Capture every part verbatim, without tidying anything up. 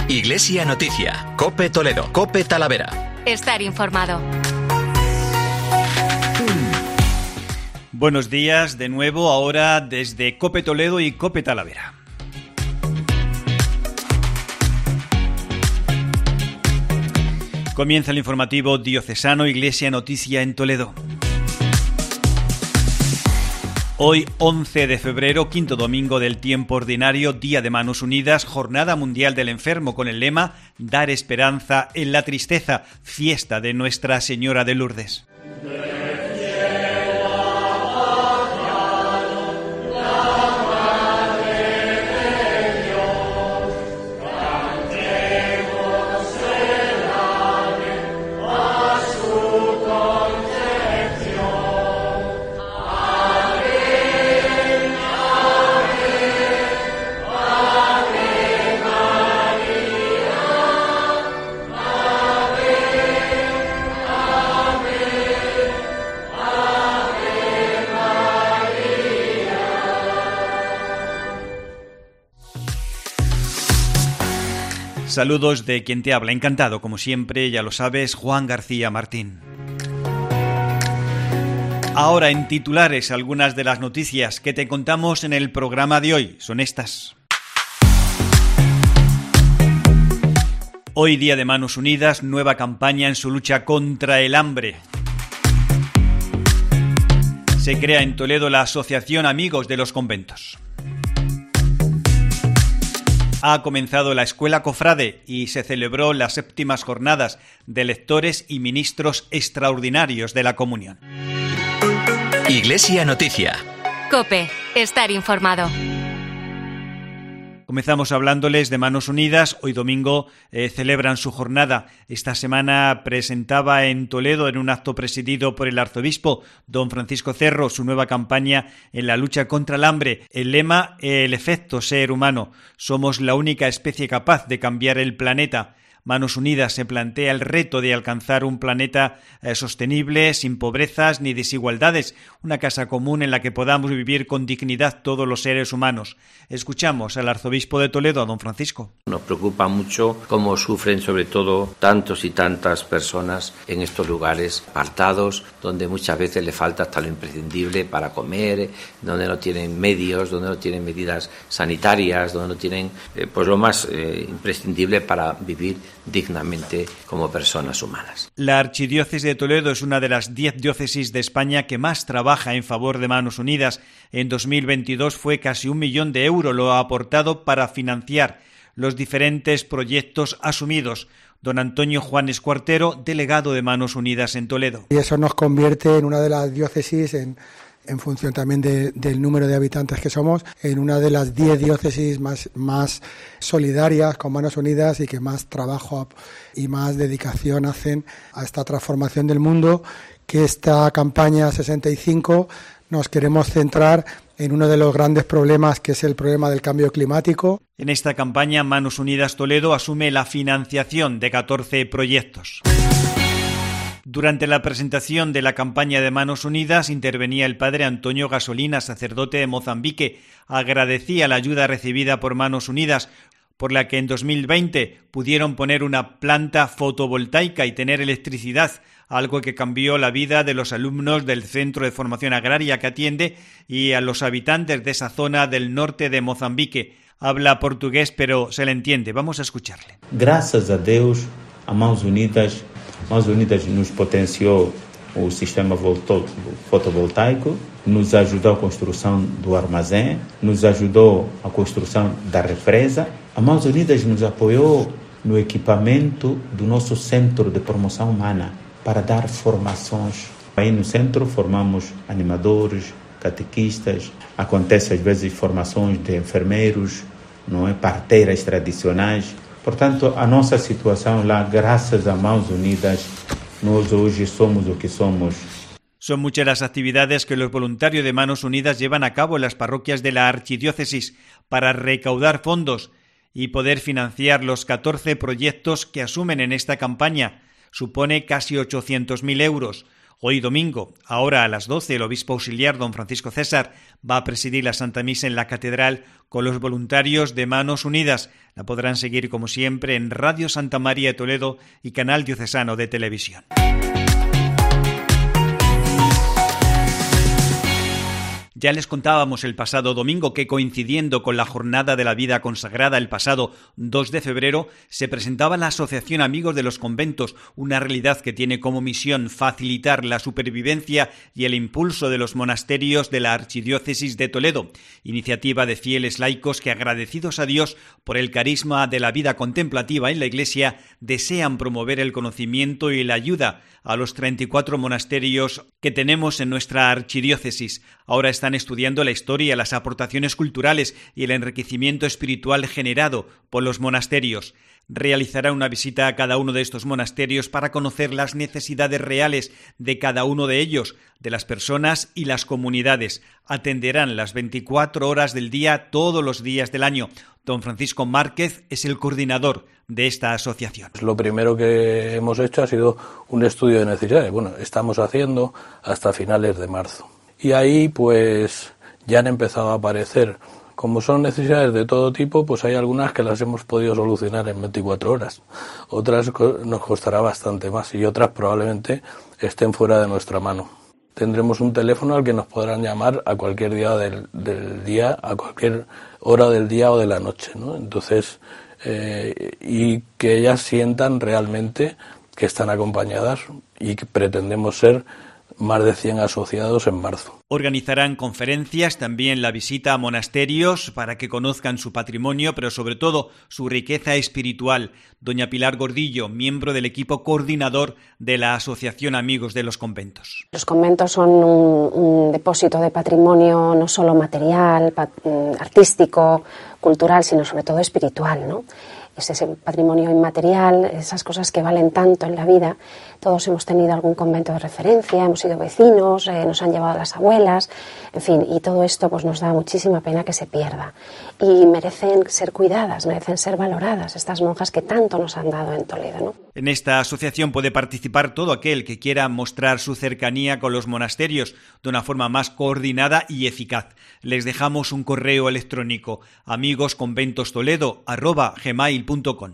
Iglesia Noticia, COPE Toledo, COPE Talavera. Estar informado. Buenos días de nuevo, ahora desde COPE Toledo y COPE Talavera. Comienza el informativo diocesano Iglesia Noticia en Toledo. Hoy, once de febrero, quinto domingo del tiempo ordinario, Día de Manos Unidas, Jornada Mundial del Enfermo, con el lema Dar esperanza en la tristeza, fiesta de Nuestra Señora de Lourdes. Saludos de quien te habla, encantado, como siempre, ya lo sabes, Juan García Martín. Ahora en titulares, algunas de las noticias que te contamos en el programa de hoy son estas. Hoy, Día de Manos Unidas, nueva campaña en su lucha contra el hambre. Se crea en Toledo la Asociación Amigos de los Conventos. Ha comenzado la Escuela Cofrade y se celebró las séptimas jornadas de lectores y ministros extraordinarios de la comunión. Iglesia Noticia. COPE, estar informado. Comenzamos hablándoles de Manos Unidas. Hoy domingo eh, celebran su jornada. Esta semana presentaba en Toledo, en un acto presidido por el arzobispo don Francisco Cerro, su nueva campaña en la lucha contra el hambre. El lema, el efecto ser humano. Somos la única especie capaz de cambiar el planeta. Manos Unidas se plantea el reto de alcanzar un planeta eh, sostenible, sin pobrezas ni desigualdades, una casa común en la que podamos vivir con dignidad todos los seres humanos. Escuchamos al arzobispo de Toledo, a don Francisco. Nos preocupa mucho cómo sufren sobre todo tantos y tantas personas en estos lugares apartados, donde muchas veces le falta hasta lo imprescindible para comer, donde no tienen medios, donde no tienen medidas sanitarias, donde no tienen eh, pues lo más eh, imprescindible para vivir dignamente como personas humanas. La Archidiócesis de Toledo es una de las diez diócesis de España que más trabaja en favor de Manos Unidas. En dos mil veintidós fue casi un millón de euros lo aportado para financiar los diferentes proyectos asumidos. Don Antonio Juan Escuartero, delegado de Manos Unidas en Toledo. Y eso nos convierte en una de las diócesis, en, en función también de, del número de habitantes que somos, en una de las diez diócesis más, más solidarias con Manos Unidas y que más trabajo y más dedicación hacen a esta transformación del mundo, que esta campaña sesenta y cinco nos queremos centrar en uno de los grandes problemas, que es el problema del cambio climático. En esta campaña, Manos Unidas Toledo asume la financiación de catorce proyectos. Durante la presentación de la campaña de Manos Unidas intervenía el padre Antonio Gasolina, sacerdote de Mozambique. Agradecía la ayuda recibida por Manos Unidas, por la que en dos mil veinte pudieron poner una planta fotovoltaica y tener electricidad, algo que cambió la vida de los alumnos del Centro de Formación Agraria que atiende y a los habitantes de esa zona del norte de Mozambique. Habla portugués, pero se le entiende. Vamos a escucharle. Graças a Deus, a Mãos Unidas, Mãos Unidas nos potenciou o sistema fotovoltaico, nos ajudou a construção do armazém, nos ajudou a construção da represa. A Mãos Unidas nos apoiou no equipamento do nosso Centro de Promoção Humana para dar formações. Aí no centro formamos animadores, catequistas, acontece às vezes formações de enfermeiros, não é, parteiras tradicionais. Portanto, a nossa situação lá, graças a Mãos Unidas, nós hoje somos o que somos. Son muchas las actividades que los voluntarios de Manos Unidas llevan a cabo en las parroquias de la Archidiócesis para recaudar fondos y poder financiar los catorce proyectos que asumen en esta campaña. Supone casi ochocientos mil euros. Hoy domingo, ahora a las doce, el obispo auxiliar don Francisco César va a presidir la Santa Misa en la Catedral con los voluntarios de Manos Unidas. La podrán seguir como siempre en Radio Santa María de Toledo y Canal Diocesano de Televisión. Ya les contábamos el pasado domingo que, coincidiendo con la Jornada de la Vida Consagrada el pasado dos de febrero, se presentaba la Asociación Amigos de los Conventos, una realidad que tiene como misión facilitar la supervivencia y el impulso de los monasterios de la Archidiócesis de Toledo, iniciativa de fieles laicos que, agradecidos a Dios por el carisma de la vida contemplativa en la Iglesia, desean promover el conocimiento y la ayuda a los treinta y cuatro monasterios que tenemos en nuestra archidiócesis. Ahora están estudiando la historia, las aportaciones culturales y el enriquecimiento espiritual generado por los monasterios. Realizará una visita a cada uno de estos monasterios para conocer las necesidades reales de cada uno de ellos, de las personas y las comunidades. Atenderán las veinticuatro horas del día todos los días del año. Don Francisco Márquez es el coordinador de esta asociación. Lo primero que hemos hecho ha sido un estudio de necesidades. Bueno, estamos haciendo hasta finales de marzo. Y ahí pues ya han empezado a aparecer, como son necesidades de todo tipo, pues hay algunas que las hemos podido solucionar en veinticuatro horas. Otras nos costará bastante más y otras probablemente estén fuera de nuestra mano. Tendremos un teléfono al que nos podrán llamar a cualquier día del, del día, a cualquier hora del día o de la noche, ¿no? Entonces, eh, y que ellas sientan realmente que están acompañadas y que pretendemos ser más de cien asociados en marzo. Organizarán conferencias, también la visita a monasterios para que conozcan su patrimonio, pero sobre todo su riqueza espiritual. Doña Pilar Gordillo, miembro del equipo coordinador de la Asociación Amigos de los Conventos. Los conventos son un, un depósito de patrimonio no solo material, pat, artístico, cultural, sino sobre todo espiritual, ¿no? Es ese patrimonio inmaterial, esas cosas que valen tanto en la vida. Todos hemos tenido algún convento de referencia, hemos sido vecinos, eh, nos han llevado las abuelas, en fin, y todo esto pues nos da muchísima pena que se pierda. Y merecen ser cuidadas, merecen ser valoradas, estas monjas que tanto nos han dado en Toledo, ¿no? En esta asociación puede participar todo aquel que quiera mostrar su cercanía con los monasterios de una forma más coordinada y eficaz. Les dejamos un correo electrónico: amigosconventostoledo arroba gmail punto com.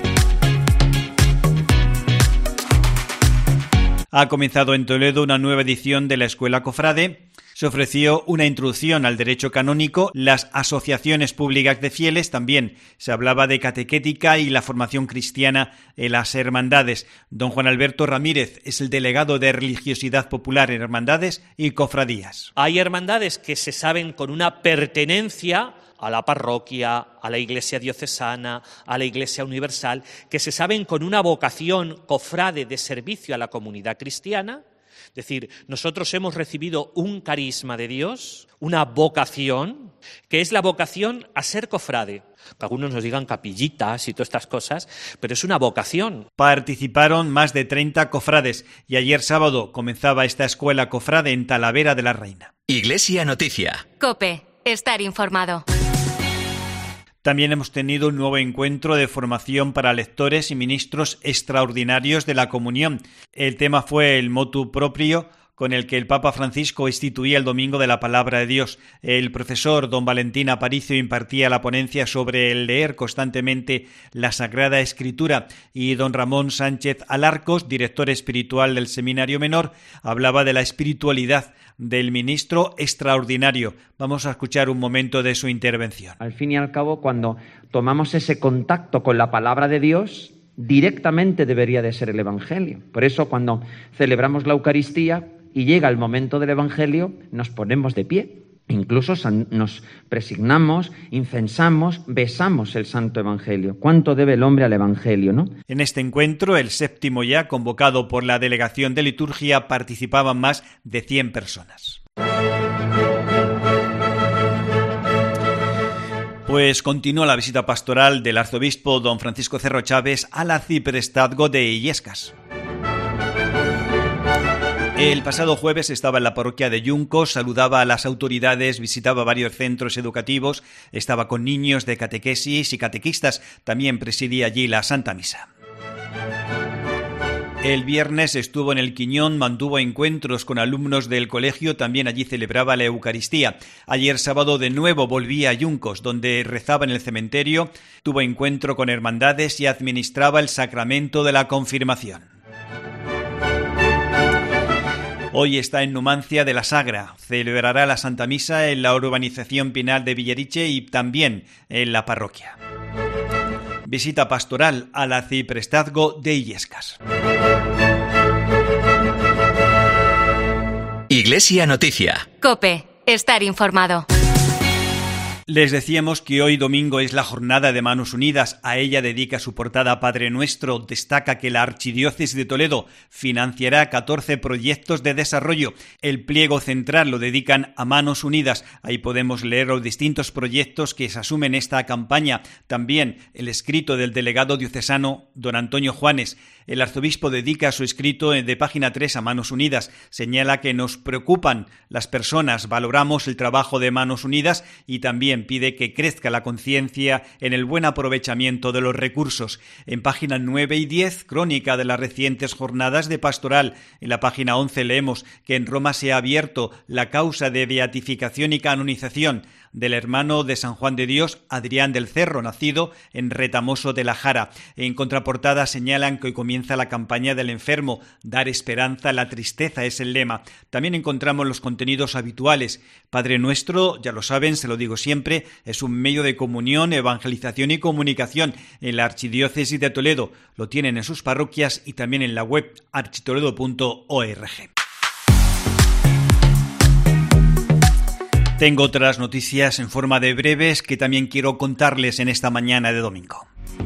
Ha comenzado en Toledo una nueva edición de la Escuela Cofrade. Se ofreció una introducción al derecho canónico, las asociaciones públicas de fieles, también se hablaba de catequética y la formación cristiana en las hermandades. Don Juan Alberto Ramírez es el delegado de Religiosidad Popular en Hermandades y Cofradías. Hay hermandades que se saben con una pertenencia a la parroquia, a la Iglesia diocesana, a la Iglesia universal, que se saben con una vocación cofrade de servicio a la comunidad cristiana. Es decir, nosotros hemos recibido un carisma de Dios, una vocación, que es la vocación a ser cofrade. Que algunos nos digan capillitas y todas estas cosas, pero es una vocación. Participaron más de treinta cofrades y ayer sábado comenzaba esta escuela cofrade en Talavera de la Reina. Iglesia Noticia. COPE. Estar informado. También hemos tenido un nuevo encuentro de formación para lectores y ministros extraordinarios de la comunión. El tema fue el motu proprio con el que el Papa Francisco instituía el Domingo de la Palabra de Dios. El profesor don Valentín Aparicio impartía la ponencia sobre el leer constantemente la Sagrada Escritura y don Ramón Sánchez Alarcos, director espiritual del Seminario Menor, hablaba de la espiritualidad del ministro extraordinario. Vamos a escuchar un momento de su intervención. Al fin y al cabo, cuando tomamos ese contacto con la palabra de Dios, directamente debería de ser el Evangelio. Por eso, cuando celebramos la Eucaristía y llega el momento del Evangelio, nos ponemos de pie. Incluso nos presignamos, incensamos, besamos el Santo Evangelio. ¿Cuánto debe el hombre al Evangelio, no? En este encuentro, el séptimo ya, convocado por la Delegación de Liturgia, participaban más de cien personas. Pues continúa la visita pastoral del arzobispo don Francisco Cerro Chávez a la ciprestazgo de Illescas. El pasado jueves estaba en la parroquia de Yuncos, saludaba a las autoridades, visitaba varios centros educativos, estaba con niños de catequesis y catequistas, también presidía allí la Santa Misa. El viernes estuvo en el Quiñón, mantuvo encuentros con alumnos del colegio, también allí celebraba la Eucaristía. Ayer sábado de nuevo volvía a Yuncos, donde rezaba en el cementerio, tuvo encuentro con hermandades y administraba el sacramento de la confirmación. Hoy está en Numancia de la Sagra, celebrará la Santa Misa en la urbanización Pinal de Villeriche y también en la parroquia. Visita pastoral al arciprestazgo de Illescas. Iglesia Noticia. COPE. Estar informado. Les decíamos que hoy domingo es la jornada de Manos Unidas. A ella dedica su portada Padre Nuestro. Destaca que la Archidiócesis de Toledo financiará catorce proyectos de desarrollo. El pliego central lo dedican a Manos Unidas. Ahí podemos leer los distintos proyectos que se asumen en esta campaña. También el escrito del delegado diocesano don Antonio Juanes. El arzobispo dedica su escrito de página tres a Manos Unidas. Señala que nos preocupan las personas, valoramos el trabajo de Manos Unidas y también pide que crezca la conciencia en el buen aprovechamiento de los recursos. En páginas nueve y diez, crónica de las recientes jornadas de pastoral. En la página once leemos que en Roma se ha abierto la causa de beatificación y canonización del hermano de San Juan de Dios, Adrián del Cerro, nacido en Retamoso de la Jara. En contraportada señalan que hoy comienza la campaña del enfermo. Dar esperanza a la tristeza es el lema. También encontramos los contenidos habituales. Padre Nuestro, ya lo saben, se lo digo siempre, es un medio de comunión, evangelización y comunicación en la Archidiócesis de Toledo. Lo tienen en sus parroquias y también en la web architoledo punto org. Tengo otras noticias en forma de breves que también quiero contarles en esta mañana de domingo.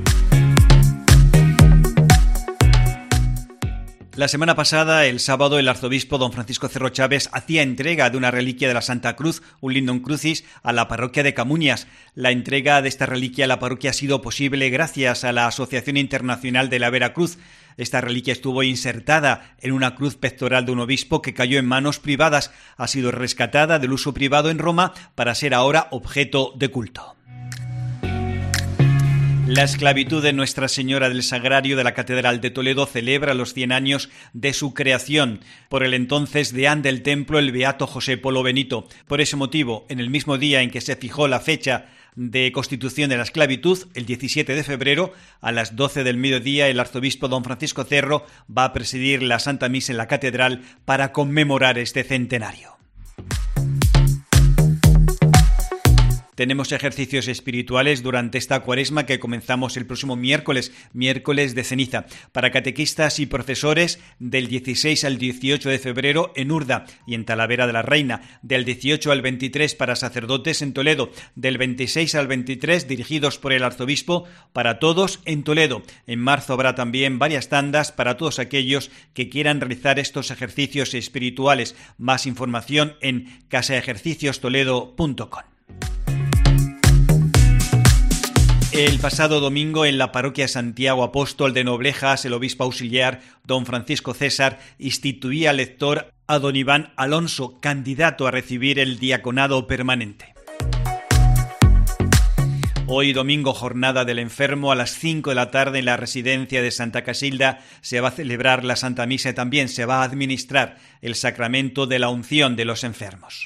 La semana pasada, el sábado, el arzobispo don Francisco Cerro Chávez hacía entrega de una reliquia de la Santa Cruz, un Lindum Crucis, a la parroquia de Camuñas. La entrega de esta reliquia a la parroquia ha sido posible gracias a la Asociación Internacional de la Veracruz. Esta reliquia estuvo insertada en una cruz pectoral de un obispo que cayó en manos privadas. Ha sido rescatada del uso privado en Roma para ser ahora objeto de culto. La esclavitud de Nuestra Señora del Sagrario de la Catedral de Toledo celebra los cien años de su creación por el entonces deán del templo, el beato José Polo Benito. Por ese motivo, en el mismo día en que se fijó la fecha de constitución de la esclavitud, el diecisiete de febrero, a las doce del mediodía, el arzobispo don Francisco Cerro va a presidir la Santa Misa en la Catedral para conmemorar este centenario. Tenemos ejercicios espirituales durante esta cuaresma que comenzamos el próximo miércoles, miércoles de ceniza, para catequistas y profesores del dieciséis al dieciocho de febrero en Urda y en Talavera de la Reina, del dieciocho al veintitrés para sacerdotes en Toledo, del veintiséis al veintitrés dirigidos por el arzobispo para todos en Toledo. En marzo habrá también varias tandas para todos aquellos que quieran realizar estos ejercicios espirituales. Más información en casa ejercicios toledo punto com. El pasado domingo en la parroquia Santiago Apóstol de Noblejas, el obispo auxiliar don Francisco César instituía al lector a don Iván Alonso, candidato a recibir el diaconado permanente. Hoy domingo, jornada del enfermo, a las cinco de la tarde en la residencia de Santa Casilda se va a celebrar la Santa Misa y también se va a administrar el sacramento de la unción de los enfermos.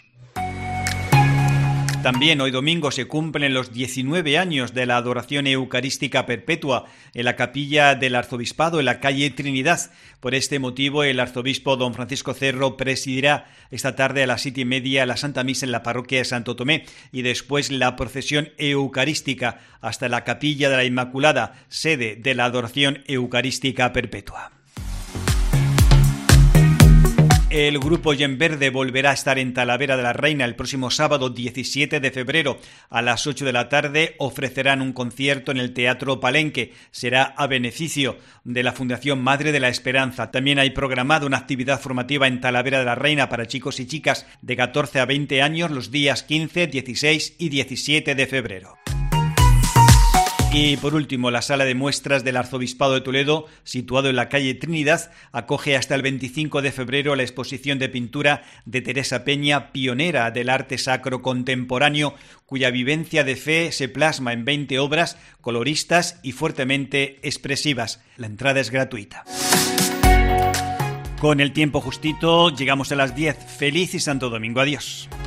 También hoy domingo se cumplen los diecinueve años de la adoración eucarística perpetua en la capilla del arzobispado en la calle Trinidad. Por este motivo, el arzobispo don Francisco Cerro presidirá esta tarde a las siete y media la Santa Misa en la parroquia de Santo Tomé y después la procesión eucarística hasta la capilla de la Inmaculada, sede de la adoración eucarística perpetua. El grupo Yenverde volverá a estar en Talavera de la Reina el próximo sábado diecisiete de febrero. A las ocho de la tarde ofrecerán un concierto en el Teatro Palenque. Será a beneficio de la Fundación Madre de la Esperanza. También hay programada una actividad formativa en Talavera de la Reina para chicos y chicas de catorce a veinte años los días quince, dieciséis y diecisiete de febrero. Y por último, la sala de muestras del Arzobispado de Toledo, situado en la calle Trinidad, acoge hasta el veinticinco de febrero la exposición de pintura de Teresa Peña, pionera del arte sacro contemporáneo, cuya vivencia de fe se plasma en veinte obras coloristas y fuertemente expresivas. La entrada es gratuita. Con el tiempo justito llegamos a las diez. Feliz y santo domingo. Adiós.